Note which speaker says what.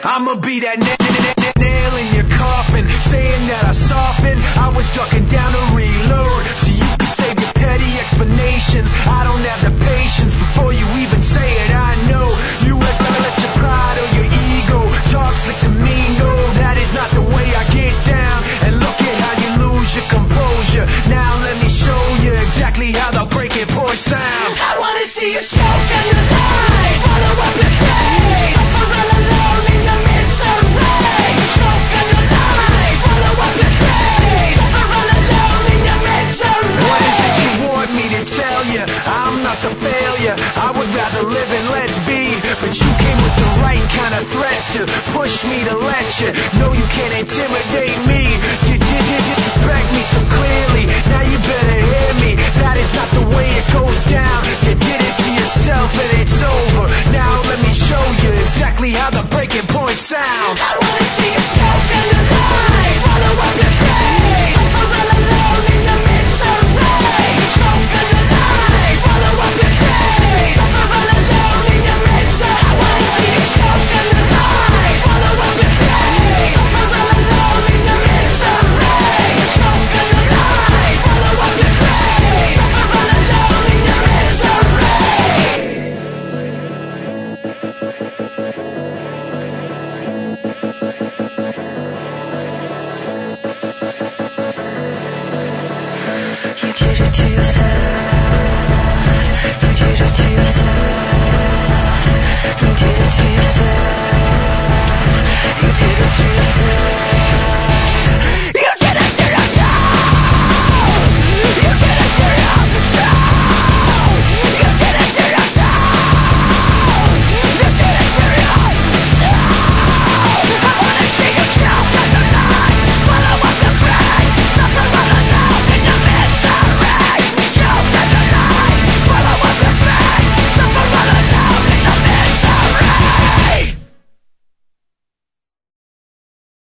Speaker 1: I'ma be that nail in your coffin, saying that I soften. I was ducking down to reload, so you can save your petty explanations. I don't have the patience before you even say it. I know you ain't gonna let your pride or your ego talk slick to me. No, that is not the way I get down. And look at how you lose your composure. Now let me show you exactly how the breaking point sounds.
Speaker 2: I wanna see you choke and you lie. Follow up your train. Suffer all alone in the misery. Choke and you lie. Follow up your train. Suffer all alone in your misery.
Speaker 1: What is it you want me to tell you? I'm not the failure. I would rather live and let be. But you came with the right kind of threat to push me to let you know you can't intimidate me. You disrespect me so clearly. Now you better hear me. That is not the way it goes down. You did it to yourself and it's over. Now let me show you exactly how the breaking point sounds.
Speaker 2: I wanna see you choke and you lie. Follow up your train. Suffer all alone in your misery. Choke and you lie. Follow up your train. Suffer all alone in your misery. I wanna see you choke and you lie. Follow up your train. Suffer all alone in your misery. Choke and you lie. Follow up your train. Suffer all alone in your misery. You did it to yourself. You did it to yourself. You did it to yourself.